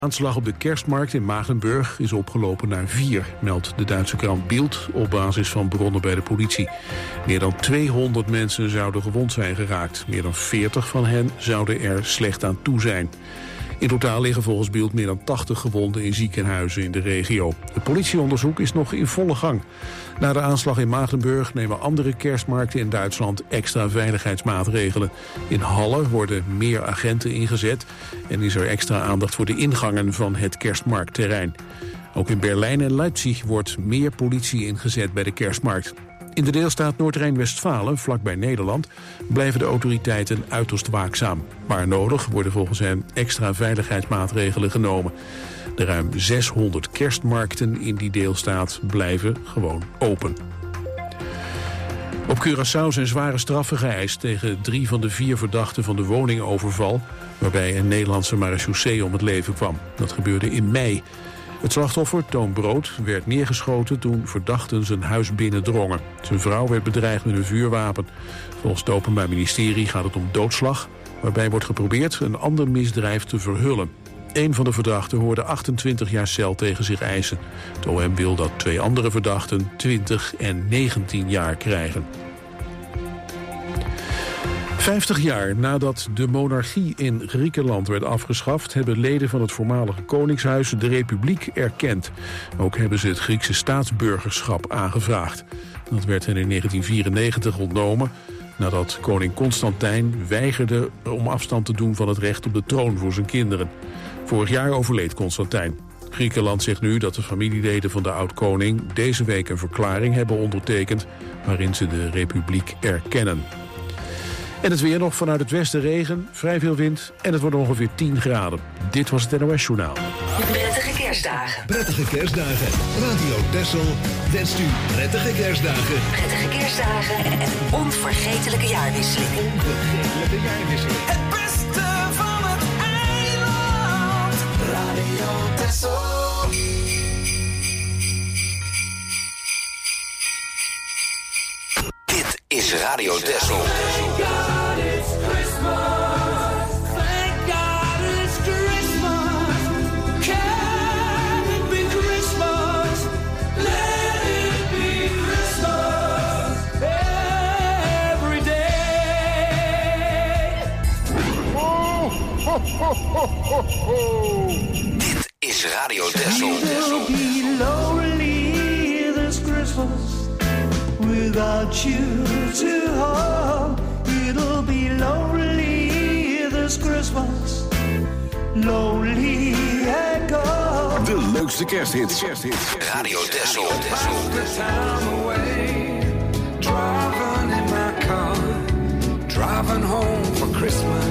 Aanslag op de kerstmarkt in Maagdenburg is opgelopen naar 4, meldt de Duitse krant Bild op basis van bronnen bij de politie. Meer dan 200 mensen zouden gewond zijn geraakt. Meer dan 40 van hen zouden er slecht aan toe zijn. In totaal liggen volgens Bild meer dan 80 gewonden in ziekenhuizen in de regio. Het politieonderzoek is nog in volle gang. Na de aanslag in Maagdenburg nemen andere kerstmarkten in Duitsland extra veiligheidsmaatregelen. In Halle worden meer agenten ingezet en is er extra aandacht voor de ingangen van het kerstmarktterrein. Ook in Berlijn en Leipzig wordt meer politie ingezet bij de kerstmarkt. In de deelstaat Noord-Rijn-Westfalen, vlakbij Nederland, blijven de autoriteiten uiterst waakzaam. Waar nodig worden volgens hen extra veiligheidsmaatregelen genomen. De ruim 600 kerstmarkten in die deelstaat blijven gewoon open. Op Curaçao zijn zware straffen geëist tegen 3 van de 4 verdachten van de woningoverval, waarbij een Nederlandse marechaussee om het leven kwam. Dat gebeurde in mei. Het slachtoffer, Toon Brood, werd neergeschoten toen verdachten zijn huis binnendrongen. Zijn vrouw werd bedreigd met een vuurwapen. Volgens het Openbaar Ministerie gaat het om doodslag, waarbij wordt geprobeerd een ander misdrijf te verhullen. Een van de verdachten hoorde 28 jaar cel tegen zich eisen. Het OM wil dat 2 andere verdachten 20 en 19 jaar krijgen. 50 jaar nadat de monarchie in Griekenland werd afgeschaft, hebben leden van het voormalige koningshuis de republiek erkend. Ook hebben ze het Griekse staatsburgerschap aangevraagd. Dat werd hen in 1994 ontnomen nadat koning Constantijn weigerde om afstand te doen van het recht op de troon voor zijn kinderen. Vorig jaar overleed Constantijn. Griekenland zegt nu dat de familieleden van de oud-koning deze week een verklaring hebben ondertekend waarin ze de republiek erkennen. En het weer nog vanuit het westen regen, vrij veel wind en het wordt ongeveer 10 graden. Dit was het NOS Journaal. Prettige kerstdagen. Prettige kerstdagen. Radio Texel wenst u prettige kerstdagen. Prettige kerstdagen en een onvergetelijke jaarwisseling. Onvergetelijke jaarwisseling. Het beste van het eiland. Radio Texel. Is Radio Texel. Thank God it's Christmas. Thank God it's Christmas. Can it be Christmas? Let it be Christmas every day. Ho, ho, ho, ho, ho, ho. Dit is Radio Texel. It'll be lonely this Christmas. Without you to hold, it'll be lonely this Christmas. Lonely and cold. De leukste kersthits. Radio Texel. The time away, driving in my car, driving home for Christmas.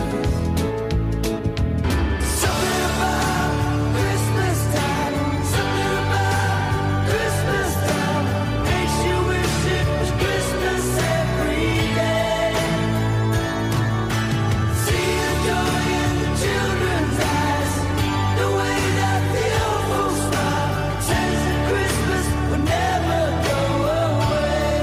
Something about Christmas time, something about Christmas time makes you wish it was Christmas every day. See the joy in the children's eyes, the way that the old folks smile, says that Christmas will never go away.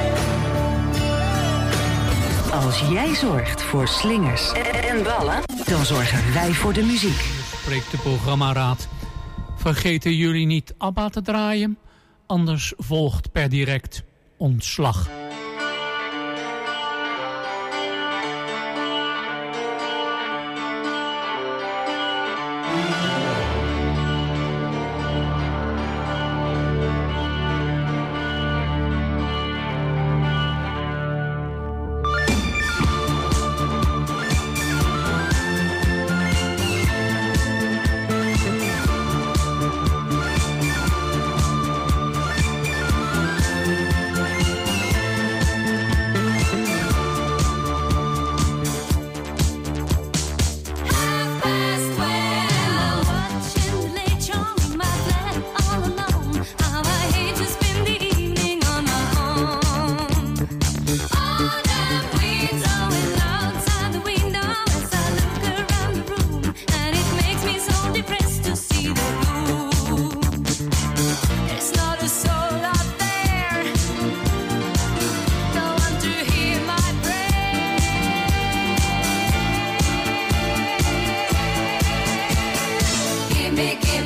Als jij zorgt voor slingers en ballen, dan zorgen wij voor de muziek. Spreekt de programmaraad. Vergeten jullie niet ABBA te draaien? Anders volgt per direct ontslag.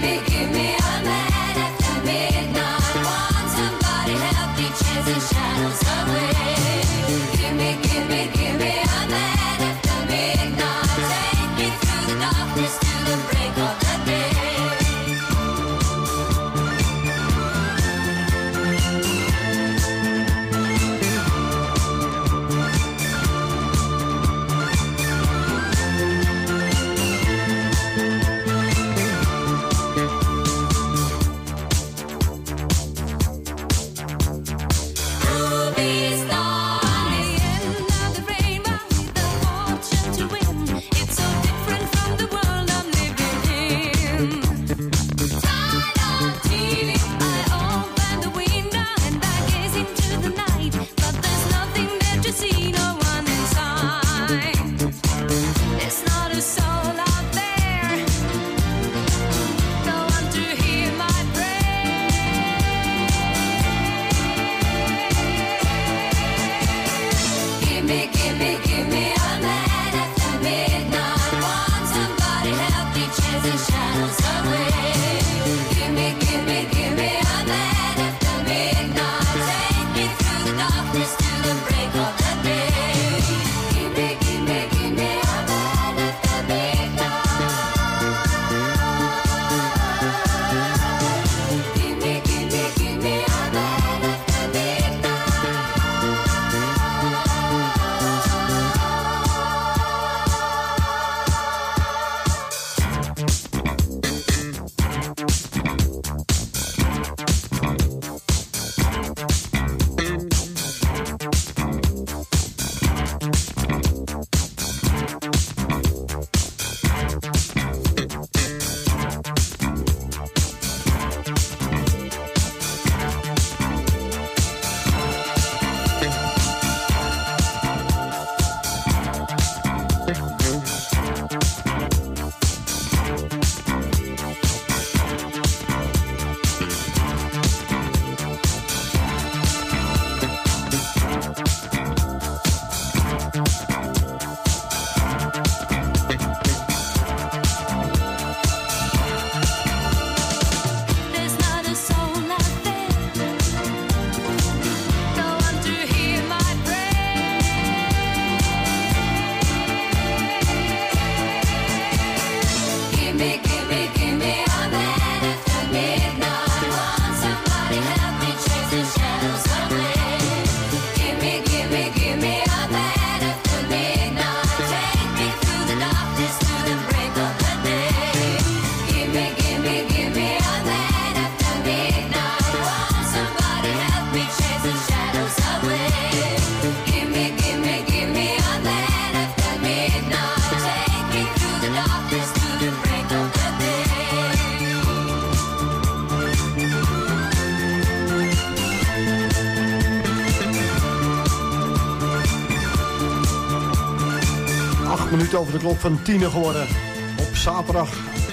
Minuten over de klok van 10 geworden. Op zaterdag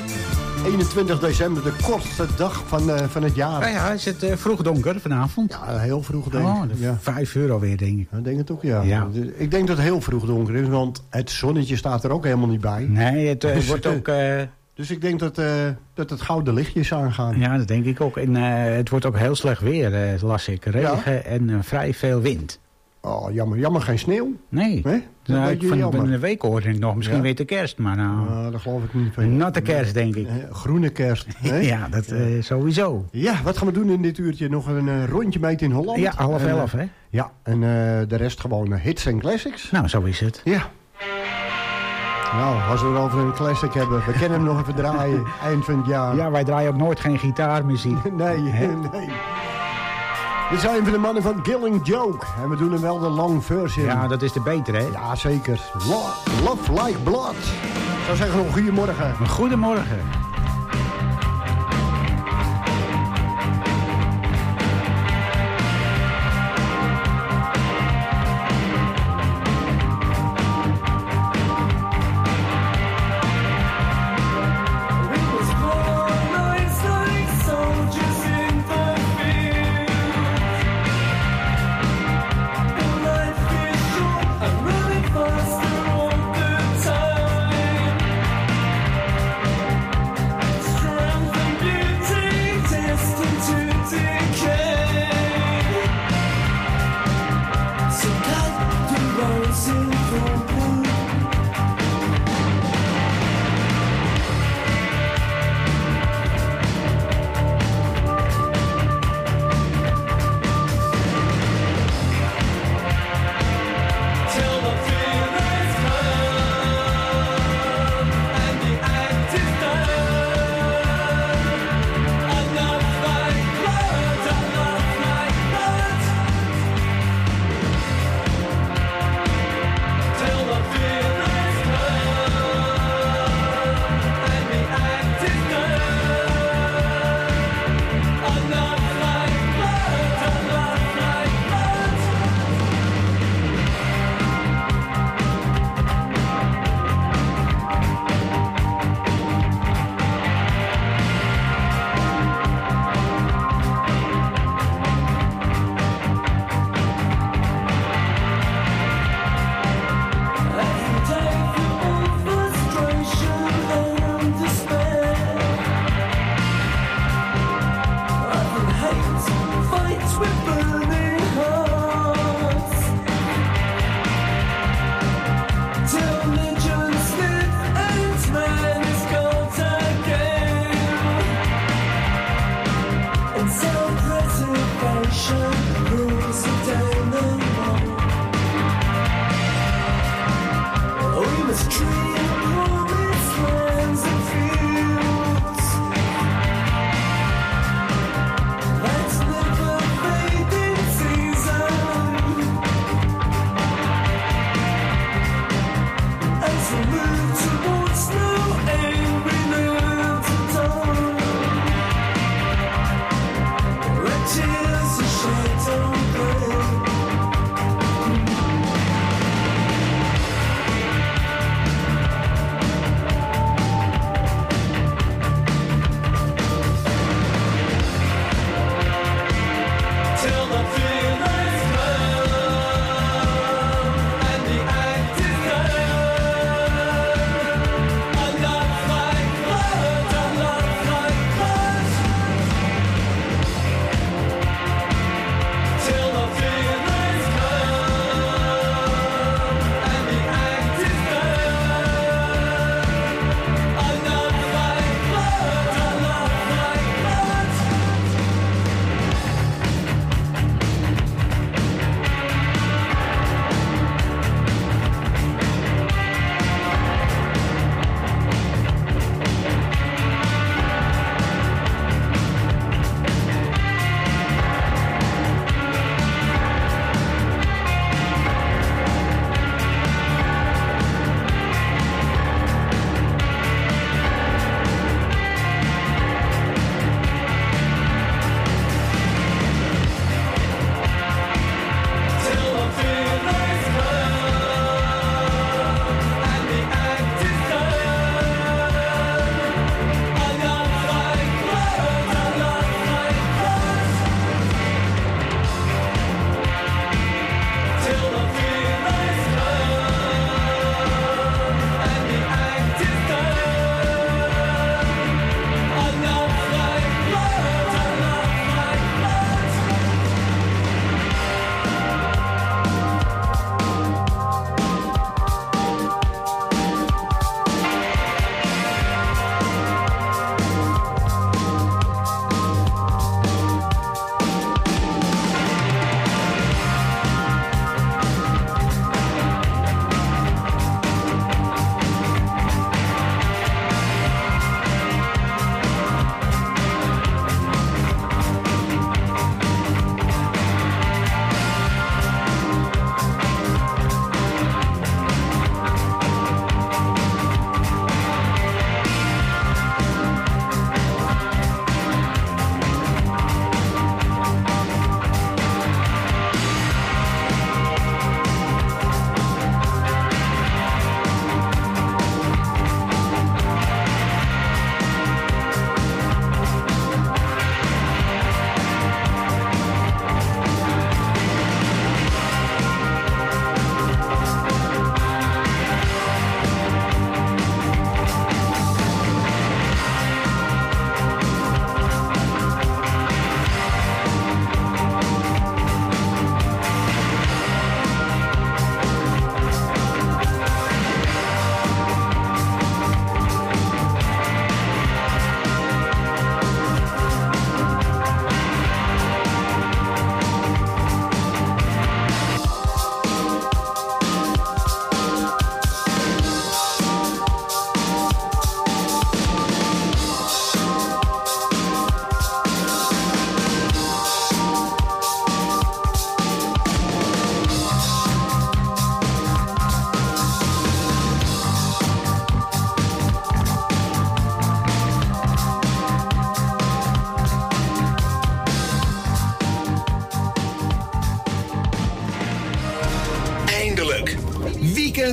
21 december, de kortste dag van het jaar. Ja, is het vroeg donker vanavond? Ja, heel vroeg denk ik. Oh, ja. 5 uur alweer, denk ik. Ik denk het ook, ja. Ja. Ik denk dat het heel vroeg donker is, want het zonnetje staat er ook helemaal niet bij. Nee, het wordt ook... Dus ik denk dat het gouden lichtjes aangaan. Ja, dat denk ik ook. En het wordt ook heel slecht weer, las ik. Regen en vrij veel wind. Oh, jammer. Jammer geen sneeuw. Nee. Nou, van een week hoorde ik nog. Misschien weer de kerst, maar nou... dat geloof ik niet. Natte kerst, denk ik. Groene kerst. Ja, dat sowieso. Ja, wat gaan we doen in dit uurtje? Nog een rondje meten in Holland. Ja, 10:30, hè? Ja, en de rest gewoon hits en classics. Nou, zo is het. Ja. Nou, als we het over een classic hebben, we kunnen hem nog even draaien, eind van het jaar. Ja, wij draaien ook nooit geen gitaarmuziek. Nee. Dit zijn van de mannen van Killing Joke. En we doen hem wel de long version. Ja, dat is de betere, hè? Ja, zeker. Love Like Blood. Ik zou zeggen, nog goedemorgen. Goedemorgen.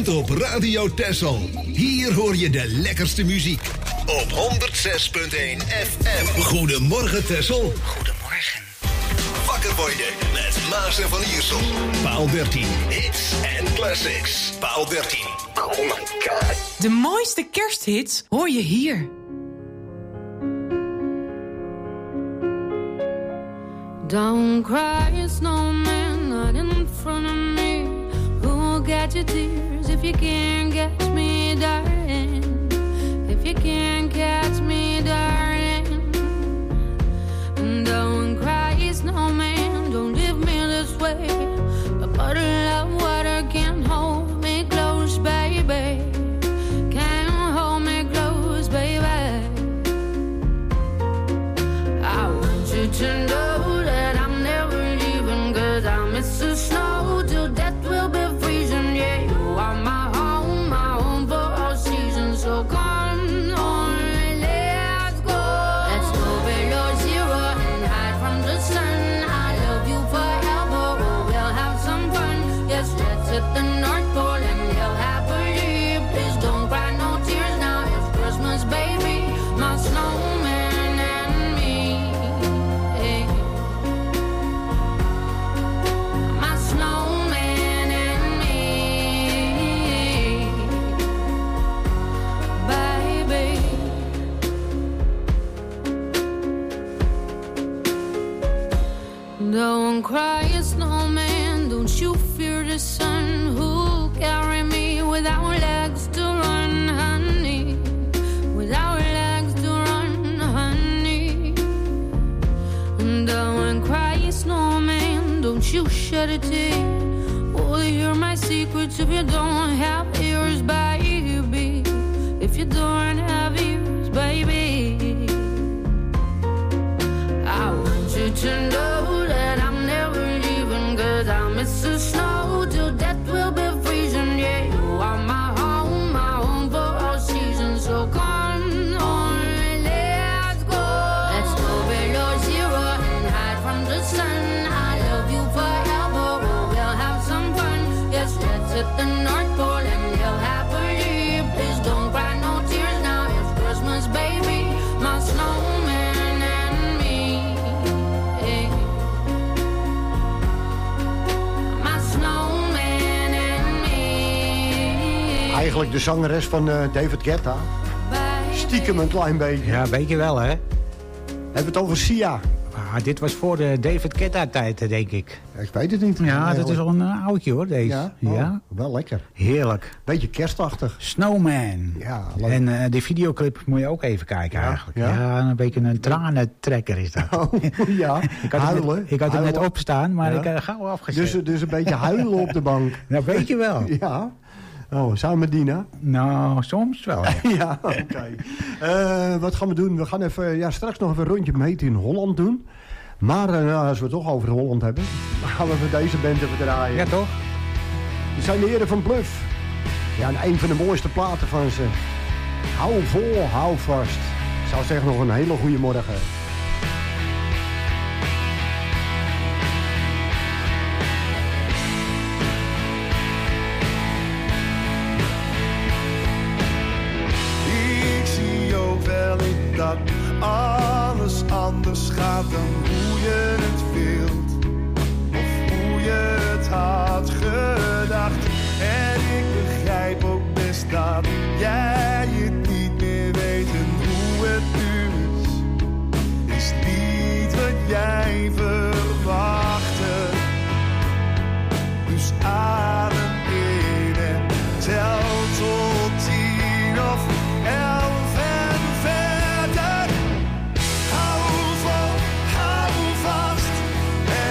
bent op Radio Texel. Hier hoor je de lekkerste muziek. Op 106.1 FM. Goedemorgen Texel. Goedemorgen. Wakker worden met Maas en Van Iersel. Paal 13. Hits en classics. Paal 13. Oh my god. De mooiste kersthits hoor je hier. Don't cry, snowman, not in front of me. Who'll get your tears if you can't catch me, darling? If you can't catch me, darling. Don't cry, snowman, don't leave me this way. A bottle of water can't hold me close, baby. Can't hold me close, baby. I want you to know that I'm never leaving, 'cause I miss the snow till death will be freezing. Yeah, you are my home for all seasons. So come on, let's go. Let's go below zero and hide from the sun. I love you forever, oh, we'll have some fun. Yes, let's hit the North Pole and live happily. Please don't cry no tears now, it's Christmas, baby. My snowman and me. Hey. My snowman and me, baby. Don't cry, snowman, don't you fear the sun. Who'll carry me without legs to run, honey? Without legs to run, honey. Don't cry, snowman, don't you shed a tear. Oh, hear my secrets if you don't have ears, baby. If you don't have ears, baby. I want you to know that I'm never leaving, 'cause I miss the snow till death will be freezing. Yeah, you are my home for all seasons. So come on, let's go. Let's go below zero and hide from the sun. I love you forever, oh, we'll have some fun. Yes, let's hit the North Pole and live happily. Please don't cry no tears now, it's Christmas, baby. My snowman and me. Hey. My snowman and me. Eigenlijk de zangeres van David Guetta. Stiekem een klein beetje. Ja, weet je wel, hè? Hebben we het over Sia? Ah, dit was voor de David Guetta-tijd, denk ik. Ik weet het niet. Ja, dat is al een oudje, hoor, deze. Ja? Oh, ja. Wel lekker. Heerlijk. Beetje kerstachtig. Snowman. Ja, leuk. En die videoclip moet je ook even kijken, eigenlijk. Ja? Ja, een beetje een tranentrekker is dat. Oh, ja, Ik had hem net opstaan, maar Ja. ik heb gauw afgezet. Dus een beetje huilen op de bank. Nou, weet je wel. Ja. Oh, samen met Dina? Nou, soms wel. Ja. Ja, oké. Wat gaan we doen? We gaan even, straks nog even een rondje meten in Holland doen. Maar als we het toch over Holland hebben, dan gaan we voor deze band even draaien. Ja, toch? Die zijn de heren van Bluff. Ja, en een van de mooiste platen van ze. Hou vol, hou vast. Ik zou zeggen nog een hele goede morgen. Ik zie ook wel in dat alles anders gaat dan hoe je het wilt. Of hoe je het had gedacht. En ik begrijp ook best dat jij het niet meer weet. En hoe het nu is niet wat jij verwachtte. Dus adem in en tel tot 10 of 11 en verder. Hou vol, hou vast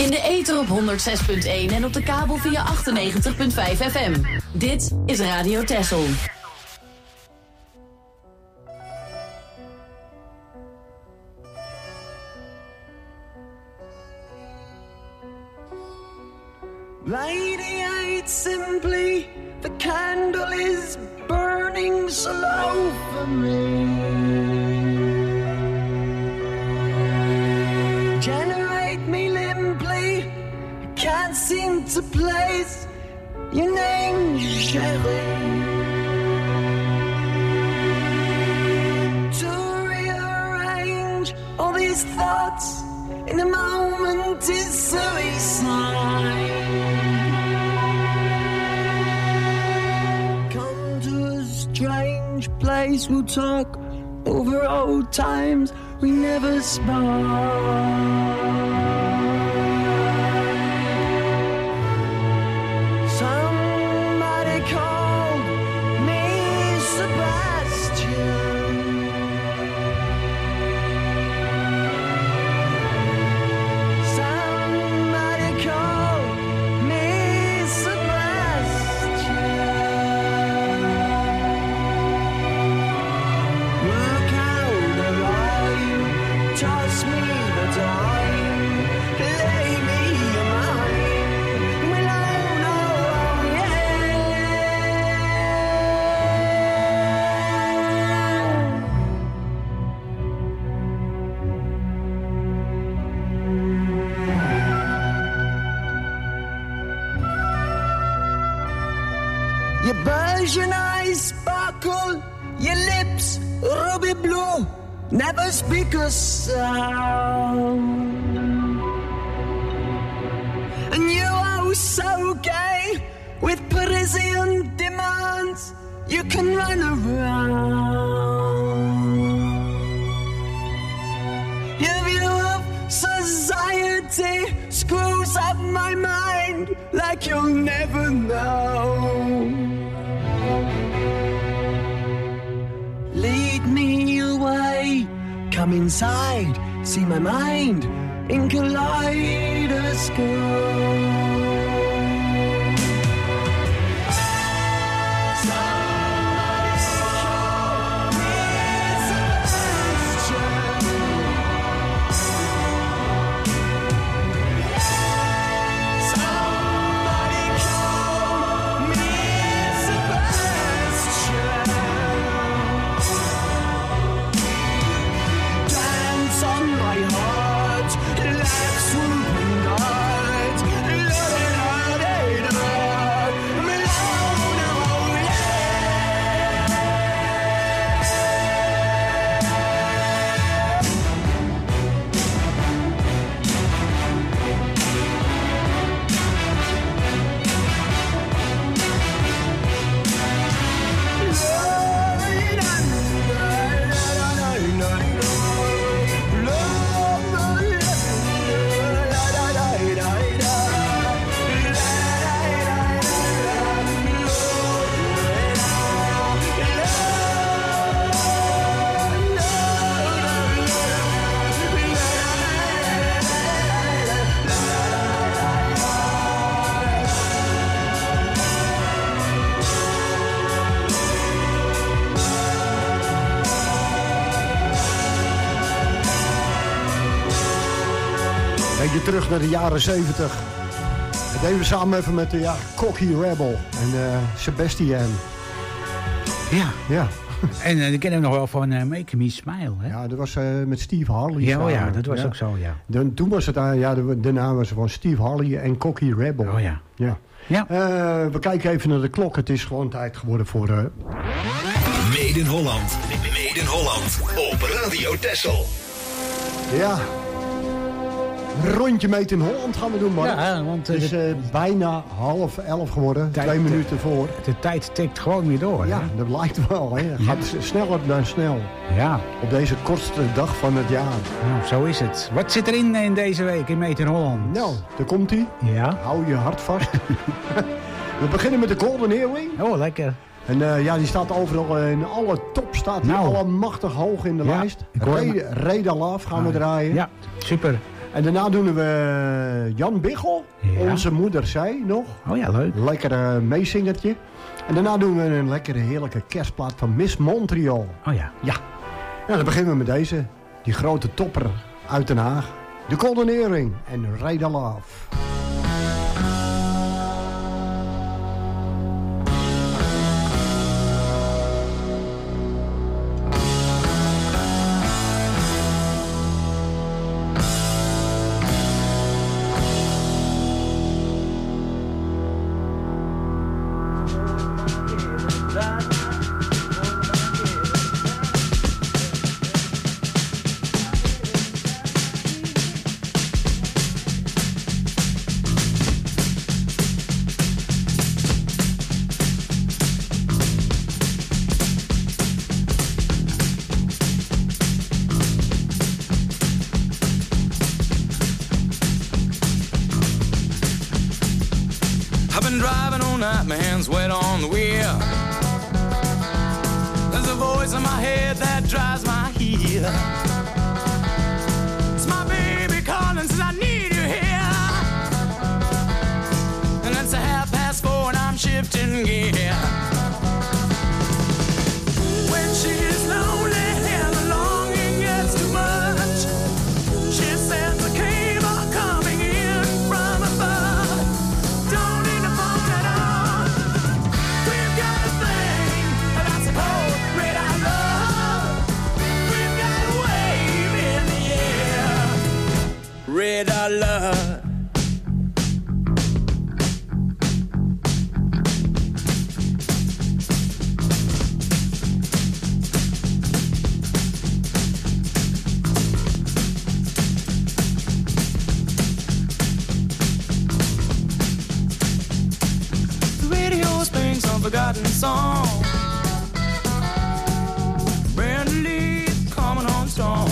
In de ether op 106.1 en op de kabel via 98.5 FM. Dit is Radio Texel. Lady, ain't simply, the candle is burning slow for me. Generate me limply, I can't seem to place your name, Sherry. To rearrange all these thoughts in a moment is suicide. Come to a strange place, we'll talk over old times we never spoke. Somebody called me Sebastian. Somebody called me Sebastian. Work out a line, toss me the dime, lay me a mine, well, oh no, yeah. Your Persian eyes sparkle, your lips ruby blue, never speak a sound. And you are so gay with Parisian demands, you can run around. Your view of society screws up my mind like you'll never know. Lead me away, come inside, see my mind in kaleidoscope. Dance on my heart, let's swoop and dance. La-da-da-da-da, Milano, Beetje terug naar de jaren 70. Dat deden we samen even met de Cocky Rebel en Sebastian. Ja. En die kennen we nog wel van Make Me Smile. Hè? Ja, dat was met Steve Harley. Ja, ja, dat was ook zo, ja. Toen was het, de naam was van Steve Harley en Cocky Rebel. Oh ja. Ja. We kijken even naar de klok. Het is gewoon tijd geworden voor... Made in Holland. Made in Holland. Op Radio Texel. Ja. Rondje Made in Holland gaan we doen, man. Ja, want het is bijna 10:30 geworden. 2 minuten voor. De tijd tikt gewoon weer door. Ja, hè? dat lijkt wel. Hè. Het gaat sneller dan snel. Ja. Op deze kortste dag van het jaar. Nou, zo is het. Wat zit er in deze week in Made in Holland? Nou, daar komt hij. Ja. Hou je hart vast. We beginnen met de Golden Earring. Oh, lekker. En die staat overal in alle top, staat die allemachtig hoog in de lijst. Reda Love gaan we draaien. Ja, super. En daarna doen we Jan Biggel. Ja. Onze moeder zei nog. Oh ja, leuk. Lekker meezingertje. En daarna doen we een lekkere heerlijke kerstplaat van Miss Montreal. Oh ja. Ja. En dan beginnen we met deze. Die grote topper uit Den Haag. De Golden Earring en Ride Love. My hands wet on the wheel. There's a voice in my head that drives my heel. It's my baby calling, says I need you here. And it's 4:30 and I'm shifting gear. When she's lonely and the longing gets too much, she sends a cable coming in from above. Don't need to phone at all. We've got a thing that's called red eye love. We've got a wave in the air. Red eye love. Forgotten song. Brand new leaf coming on strong.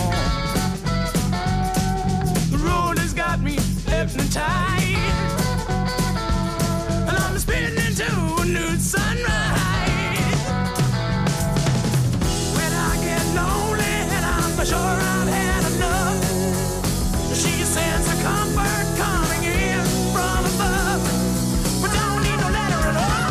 The road has got me hypnotized, and I'm spinning into a new sunrise. When I get lonely and I'm for sure I've had enough, she sends a comfort coming in from above. But don't need no letter at all.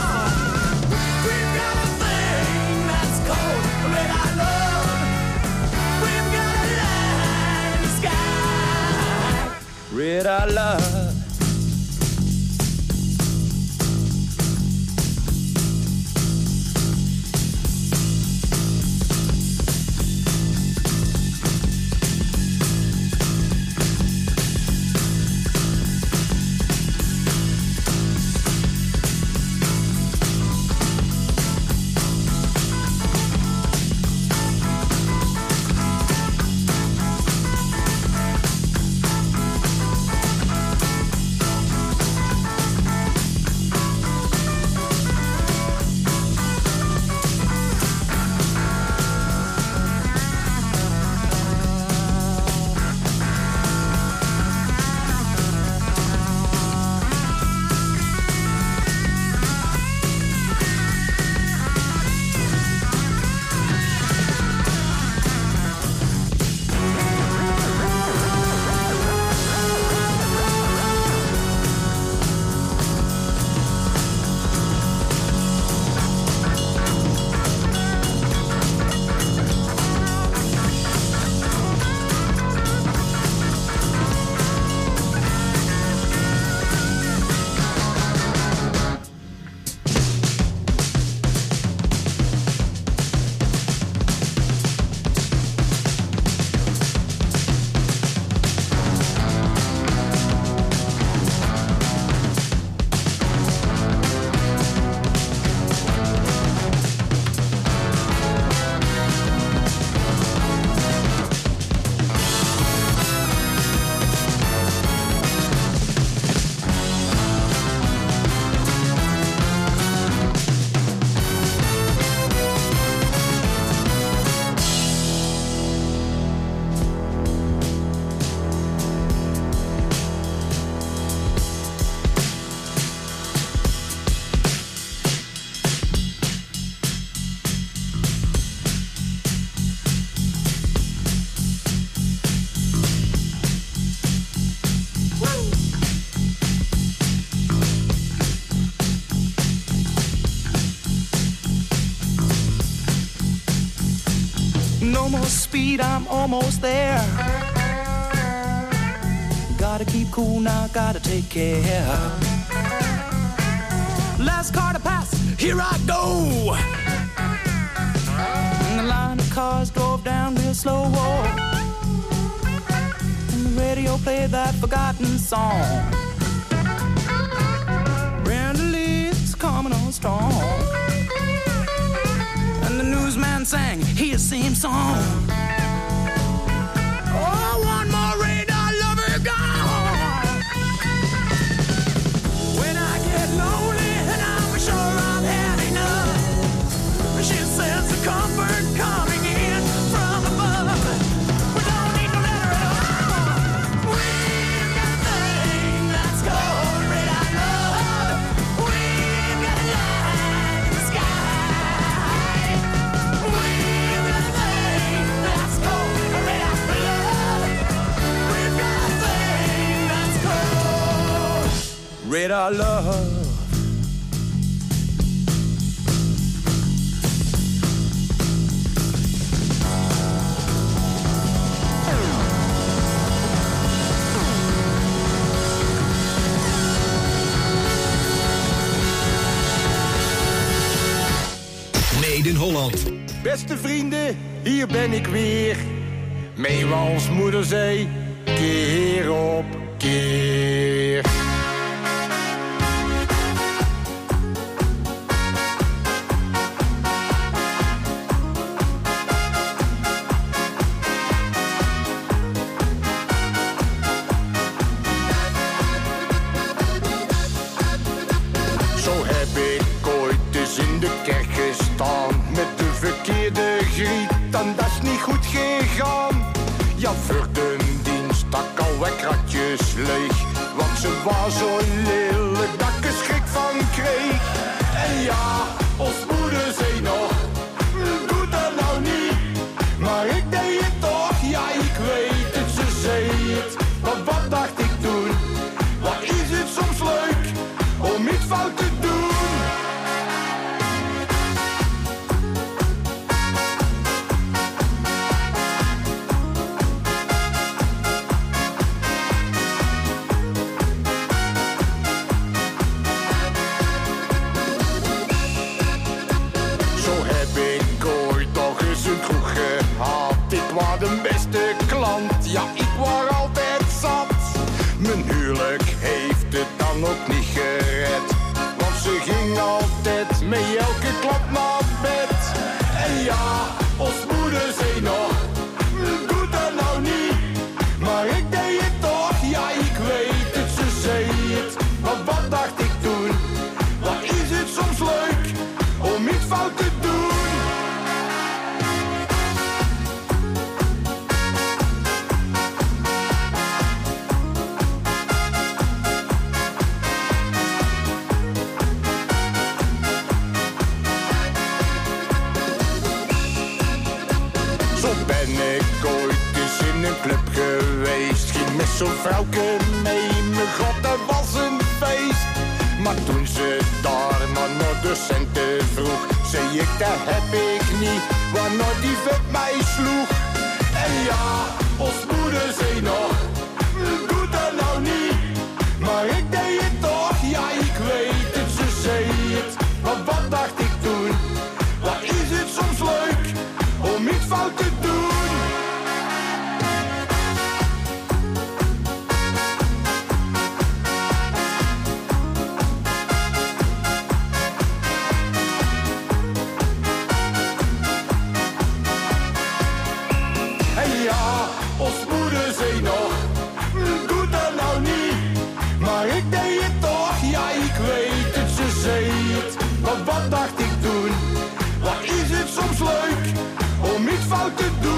Red eye love. No more speed, I'm almost there. Gotta keep cool now, gotta take care. Last car to pass, here I go. And the line of cars drove down real slow. And the radio played that forgotten song. Brenda Lee's coming on strong. And the newsman sang his same song. Oh, one more radar lover gone. When I get lonely and I'm sure I've had enough, she says the comfort coming in from above. We don't need no letter at all. We've got a thing that's called radar love. We've got a light in the sky. We've got a thing that's called radar love. We've got a thing that's called radar love. Made in Holland. Beste vrienden, hier ben ik weer. Mee waar ons moeder zei, keer op keer. Zo heb ik ooit eens in de kerk gestaan met de verkeerde griet, en dat is niet goed gegaan. Ja, voor de dienst stak alle kratjes leeg, want ze was zo lelijk dat ik er schrik van kreeg. En ja, ons moeder zei nog, doe dat nou niet, maar ik deed het toch, ja ik weet het, ze zei het. Maar wat dacht ik toen, wat is het soms leuk om iets fout te doen. Zo heb ik ooit toch eens een kroeg gehad. Ik was de beste klant, ja ik was altijd zat. Mijn huwelijk heeft het dan ook niet gered, want ze ging altijd met elke klap naar bed. En ja, ons moeder zei nog, doe dat nou niet, maar ik deed het toch, ja ik weet het, ze zei het. Maar wat dacht ik toen, wat is het soms leuk om iets fout te doen. Zo ben ik ooit eens in een club geweest, ging met zo'n vrouwke mee, mijn god dat was een feest. Maar toen ze daar maar naar de centen vroeg, zei ik dat heb ik niet, waarna die vet mij sloeg. En ja, ons moeder zei nog, doe dat nou niet, maar ik deed het toch, ja ik weet het, ze zei het. Maar wat dacht ik toen, wat is het soms leuk om iets fout te doen. En ja, ons moeder zei nog, doe dat nou niet, maar ik deed het toch, ja ik weet het, ze zei het. Maar wat dacht ik toen, wat is het soms leuk om iets fout te doen.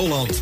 Holland.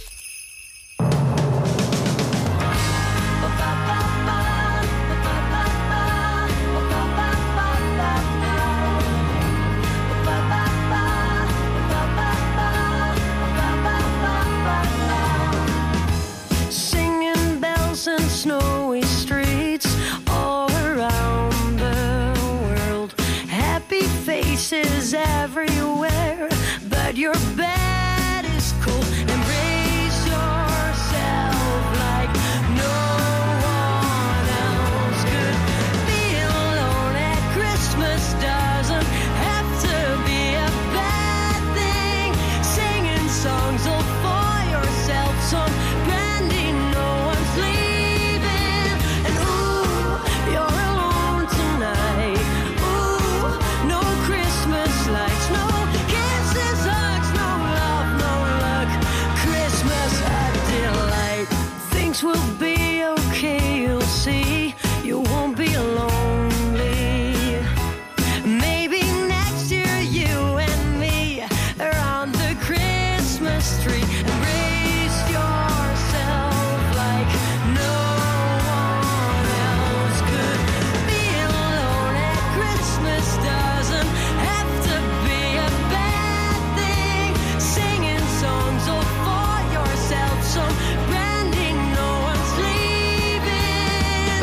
Singing bells and snowy streets all around the world. Happy faces everywhere, but your bed is cold. Embrace yourself like no one else could. Be alone at Christmas doesn't have to be a bad thing. Singing songs all for yourself, some brandy, no one's leaving. And ooh, you're alone tonight. Ooh, no Christmas lights, no kisses, hugs, no love, no luck. Christmas a delight. Things will be okay, you'll see. You won't be lonely. Maybe next year you and me around the Christmas tree. Embrace yourself like no one else could. Be alone at Christmas doesn't have to be a bad thing. Singing songs all for yourself, some brandy, no one's leaving.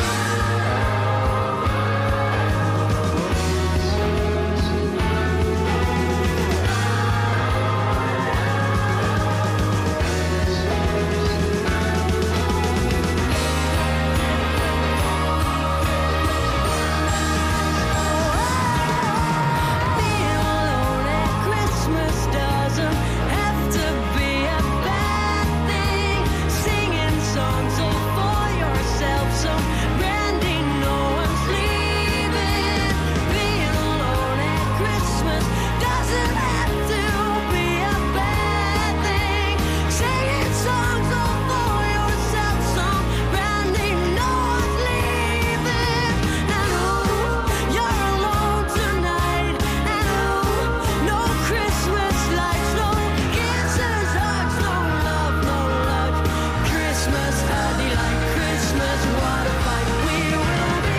Be alone at Christmas doesn't have to be a bad thing. Singing songs all for yourself, some brandy, no one's leaving. Being alone at Christmas doesn't have to be a bad thing. Singing songs all for yourself, some brandy, no one's leaving. And ooh, you're alone tonight. And ooh, no Christmas lights, no kisses, hugs, no love, no luck. Christmas a delight, Christmas what a fight. We will be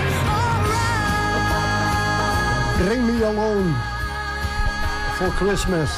alright. Bring me alone for Christmas.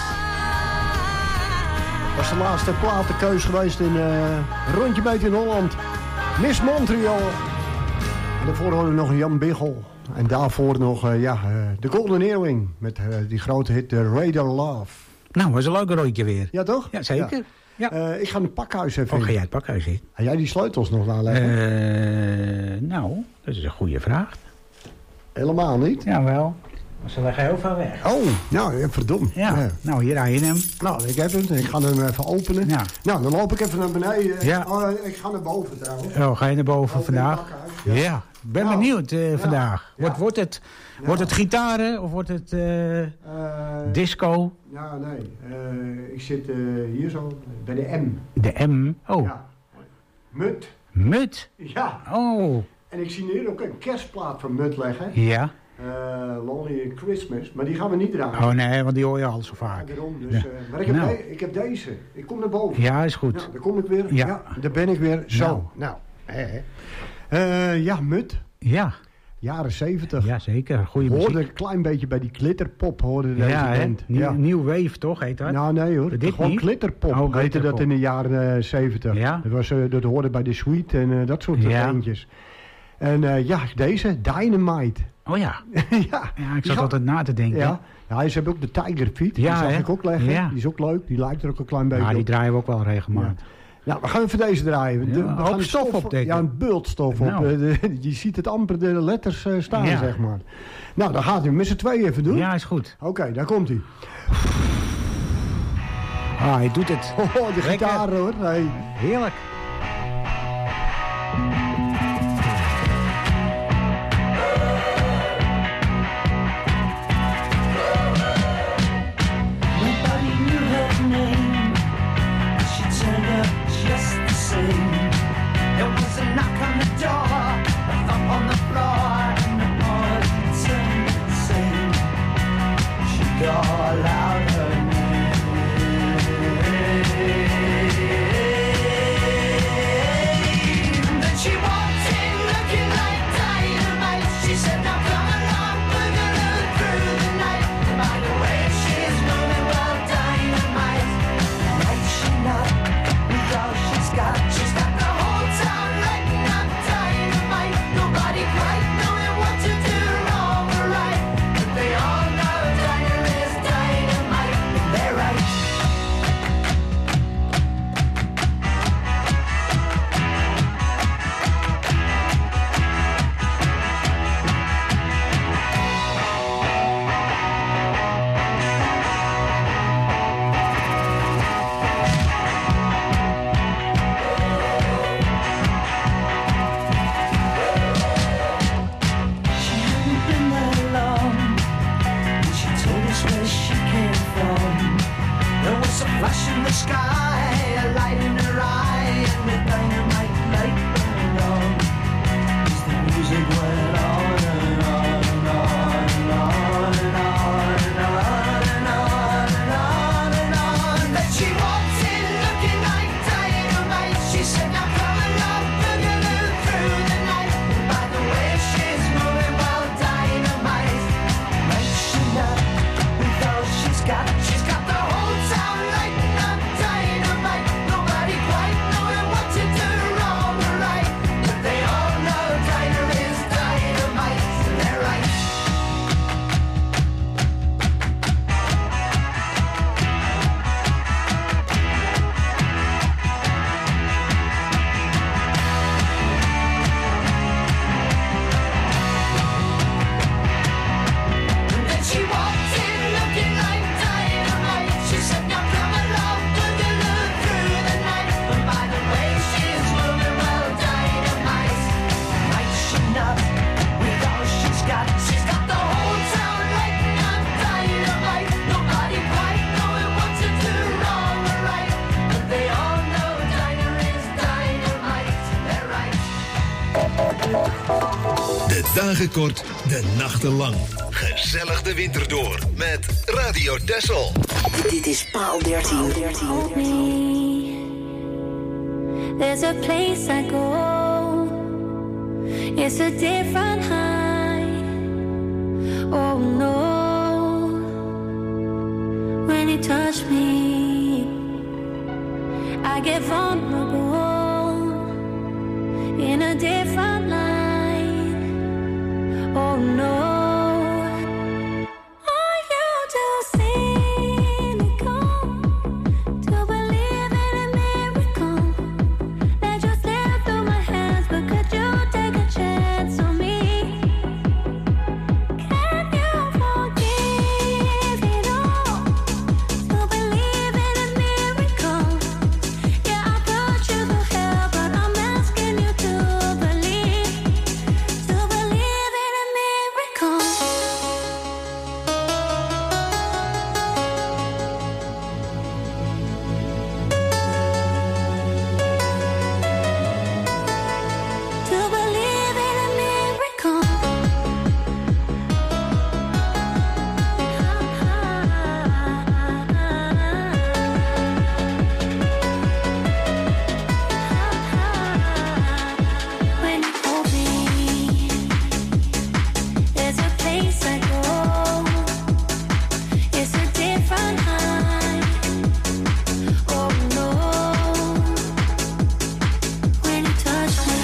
Dat was de laatste platenkeus geweest in Rondje Beet in Holland. Miss Montreal. En daarvoor hadden we nog Jan Biggel. En daarvoor nog de Golden Earring. Met die grote hit Radar Love. Nou, was een leuk rondje weer. Ja, toch? Ja, zeker. Ja. Ik ga naar het pakhuis even in. Ga jij het pakhuis in? Ga jij die sleutels nog aanleggen? Nou, dat is een goede vraag. Helemaal niet? Jawel. Ze leggen heel ver weg. Oh, nou, verdomd. Ja. Nou, hier haal je hem. Nou, ik heb het. Ik ga hem even openen. Ja. Nou, dan loop ik even naar beneden. Ja. Oh, ik ga naar boven trouwens. Oh, ga je naar boven vandaag? Ja. Ik ben benieuwd vandaag. Ja. Wordt het gitaren of wordt het disco? Nou, nee. Ik zit hier zo bij de M. De M? Oh. Ja. Mut. Mut? Ja. Oh. En ik zie hier ook een kerstplaat van Mut liggen. Ja. Lonely Christmas. Maar die gaan we niet draaien. Oh nee, want die hoor je al zo vaak. Ja, daarom. Dus, maar ik heb deze. Ik kom naar boven. Ja, is goed. Ja, daar kom ik weer. Ja. Ja, daar ben ik weer. Zo. Nou. Ja, Mut. Ja. Jaren 70. Ja, zeker. Goeie muziek. Hoorde een klein beetje bij die glitterpop, hoorde deze band. New Wave, toch, heet dat? Nou, nee hoor. Dit gewoon niet? glitterpop Oh, heette glitterpop. dat in de jaren 70. Ja? Dat hoorde bij de Sweet en dat soort bandjes. En deze, Dynamite. Oh ja. Ja, ik zat altijd na te denken. Ja, ze hebben ook de Tiger Feet. Ja, die zag hè? ik ook leggen. Ja. Die is ook leuk. Die lijkt er ook een klein beetje Ja, die op. draaien we ook wel regelmatig. Nou, we gaan even deze draaien. Ja, We een gaan hoop stof op, denk ik. Ja, een bultstof Nou. op. Je ziet het amper de letters staan, Ja. zeg maar. Nou, dan gaat hij met z'n tweeën even doen. Ja, is goed. Oké, daar komt hij. Ah, hij doet het. Oh, de gitaar hoor. Nee. Heerlijk. Nobody knew her name. She turned up just the same. There was a knock on the door, a thump on the floor, and the boy turned the same. She called out her name. flash in the sky, a light in her eye, and the dynamite light burned on. As the music went on and on and on and on and on and on and on and on and on. Then she walked in looking like dynamite. She said, now come along, boogaloo through the night. And by the way she's moving, well, dynamite. Might she not, with all she's got the whole town lighting up dynamite. Nobody quite knowing what to do, wrong or right, but they all know Dinah is dynamite, and they're right. And then she walked in looking like dynamite. She said, now come along, boogaloo through the night. And by the way she's moving, well, dynamite. Might she not, with all she's got the whole town lighting up dynamite. Nobody quite knowing what to do, wrong or right, but they all know Dinah is dynamite. They're right. De dagen kort, de nachten lang. Gezellig de winter door met Radio Texel. Dit is Paal 13. There's a place I go. It's a different high. Oh no. When you touch me, I get vulnerable in a different light. Oh no. Are you too cynical to believe in a miracle that just slipped through my hands? But could you take a chance on me? Can you forgive it all? To believe in a miracle. Yeah, I put you through hell, but I'm asking you to believe in a miracle. To believe in a miracle. When you hold me, there's a place I go. It's a different high. Oh no. When you touch me,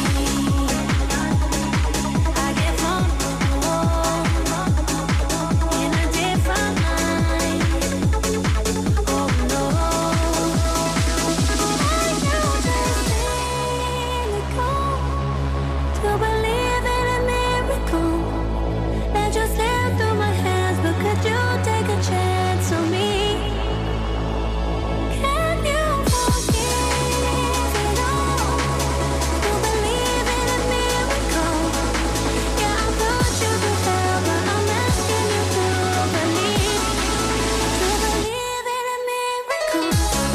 I get vulnerable in a different light. Oh no. Are you just cynical to believe in a miracle that just slipped through my hands? But could you take a chance on me? Can you forgive it all? To believe in a miracle. Yeah, I put you through hell, but I'm asking you to believe in a miracle.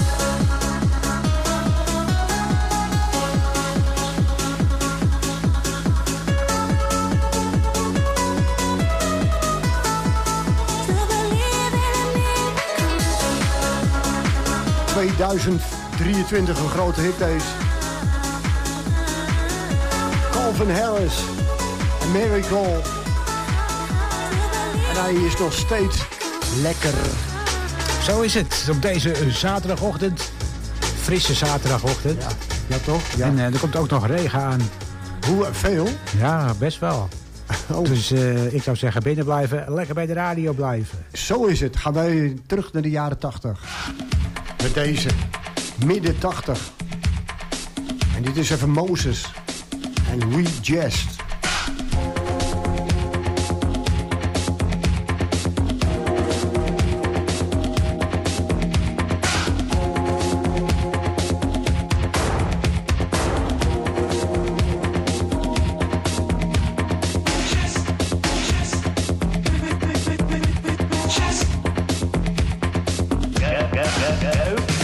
To believe in a miracle. 2023 een grote hit deze. Calvin Harris, A Miracle. En hij is nog steeds lekker. Zo is het, op deze zaterdagochtend. Frisse zaterdagochtend. Ja toch? Ja. En er komt ook nog regen aan. Hoe veel? Ja, best wel. Oh. Dus ik zou zeggen binnen blijven, lekker bij de radio blijven. Zo is het. Gaan wij terug naar de jaren 80. Met deze. Midden 80. En dit is even Moses. En We Jest. Go.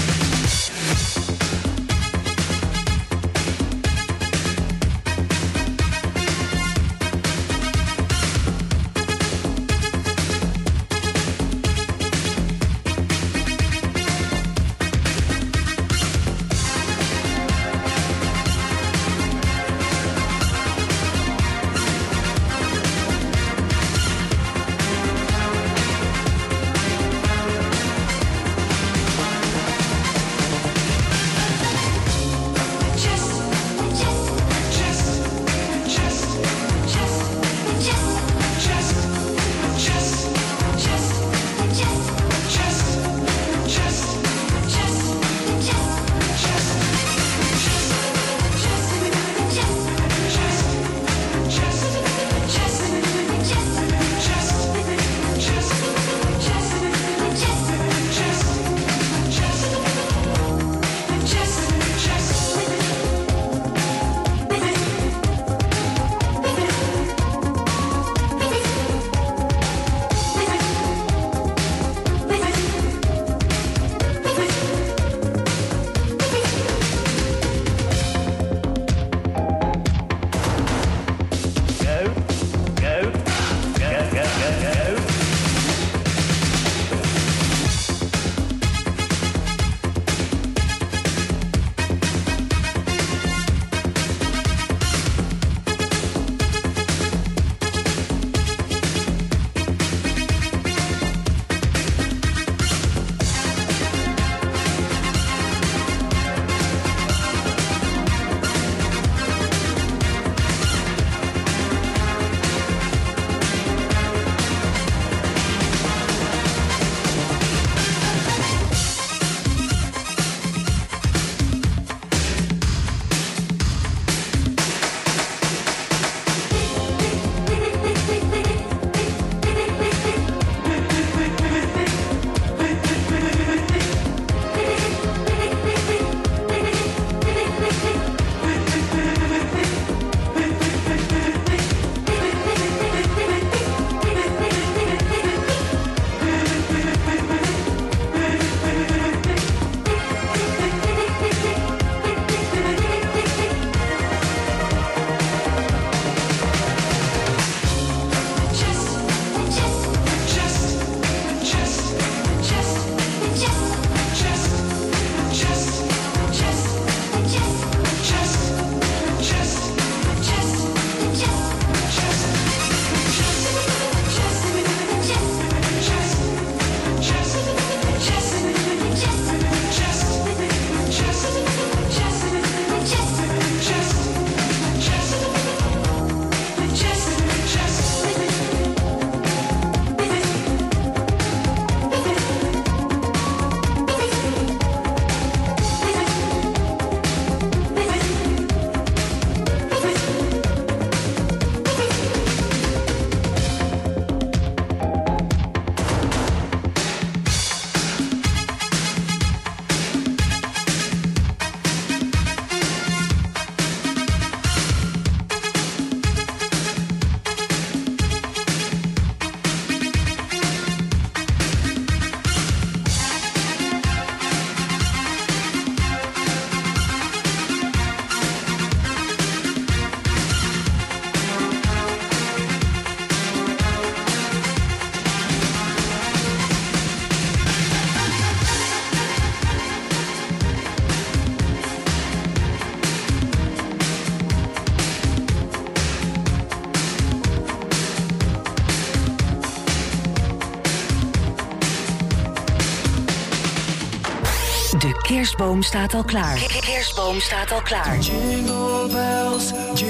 kerstboom staat al klaar. Kerstboom staat al klaar. Jingle bells,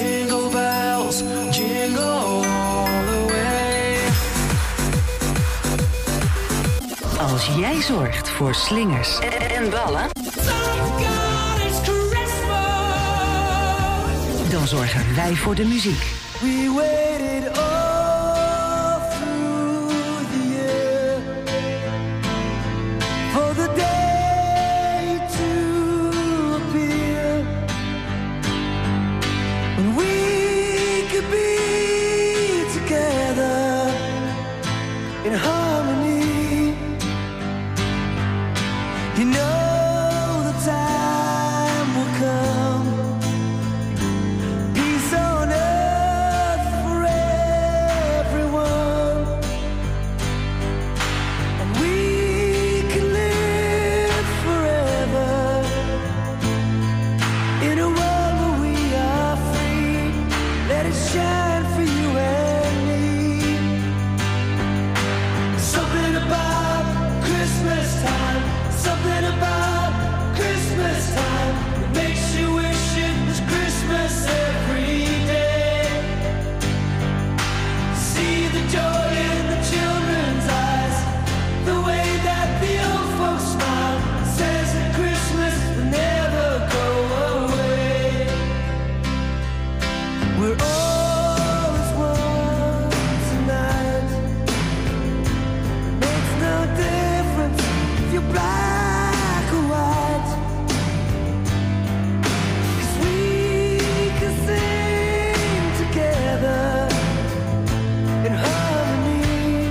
jingle all the way. Als jij zorgt voor slingers en ballen, dan zorgen wij voor de muziek. We waited all through the year for the day to appear when we could be together in harmony. You know the time will come. Peace on earth for everyone, and we can live forever in a world where we are free. Let it shine for you and me. Something about Christmas time, something about Christmas time that makes you wish it was Christmas every day. See the joy in the children's eyes, the way that the old folks smile, says that Christmas will never go away. We're all as one tonight. Makes no difference if you're black or white, 'cause we can sing together in harmony.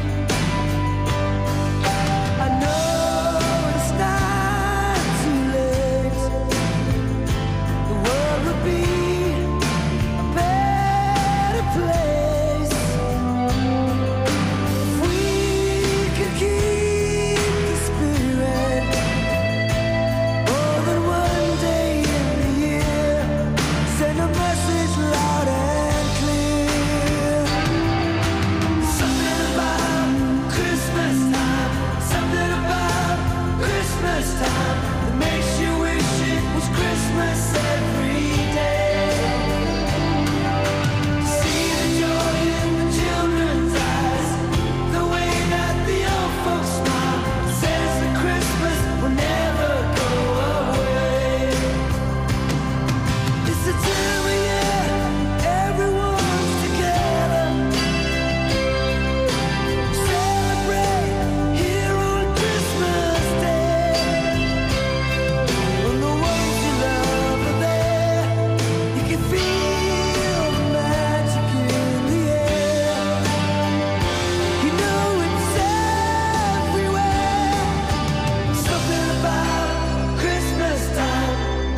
I know it's not too late. The world would be a better place if we could keep the spirit more than one day in the year. Send a message loud and clear. Something about Christmas time, something about Christmas time that makes you wish it was Christmas every day. See the joy in the children's eyes, the way that the old folks smile, says that Christmas will never go away. It's the time of year everyone's together. Celebrate here on Christmas Day. When the ones you love are there, you can feel the magic in the air. You know it's everywhere. Something about Christmas time.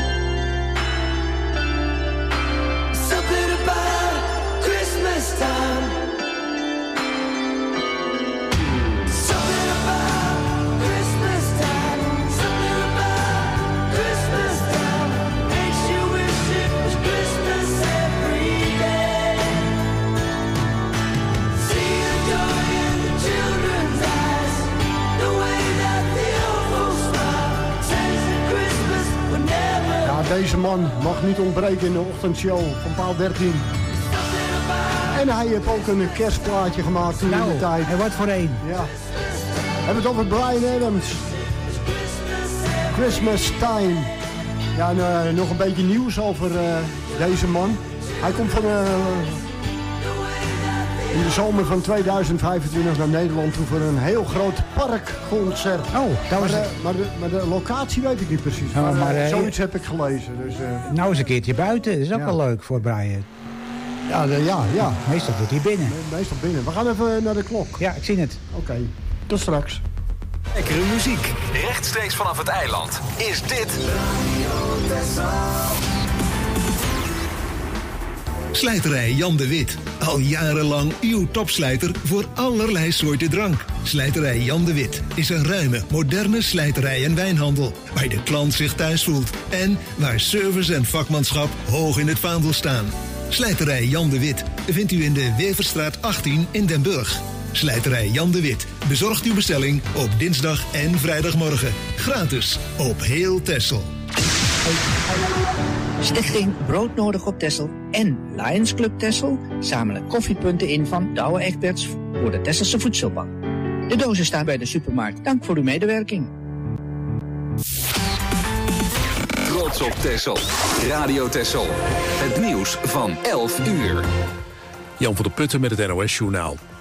Something about Christmas time. Something about Christmas time. Something about Christmas time makes you wish it was Christmas every day. See the joy in the children's eyes, the way that the old folks smile, says that Christmas will never. Ja, deze man mag niet ontbreken in de ochtendshow van Paal 13. En hij heeft ook een kerstplaatje gemaakt toen in de tijd. En wat voor een? Ja. We hebben het over Bryan Adams. Christmas Time. Ja, en nog een beetje nieuws over deze man. Hij komt van in de zomer van 2025 naar Nederland toe voor een heel groot parkconcert. Oh, dat was maar de locatie weet ik niet precies. Oh, maar zoiets heb ik gelezen. Dus, nou eens een keertje buiten, dat is ook wel leuk voor Bryan. Ja. Meestal doet hij binnen. Meestal binnen. We gaan even naar de klok. Ja, ik zie het. Oké, tot straks. Lekkere muziek, rechtstreeks vanaf het eiland. Is dit Slijterij Jan de Wit. Al jarenlang uw topslijter voor allerlei soorten drank. Slijterij Jan de Wit is een ruime, moderne slijterij en wijnhandel. Waar de klant zich thuis voelt. En waar service en vakmanschap hoog in het vaandel staan. Slijterij Jan de Wit vindt u in de Weverstraat 18 in Den Burg. Slijterij Jan de Wit bezorgt uw bestelling op dinsdag en vrijdagmorgen. Gratis op heel Texel. Stichting Broodnodig op Texel en Lions Club Texel zamelen koffiepunten in van Douwe Egberts voor de Tesselse voedselbank. De dozen staan bij de supermarkt. Dank voor uw medewerking. Trots op Texel. Radio Texel. Het nieuws van 11 uur. Jan van der Putten met het NOS-journaal.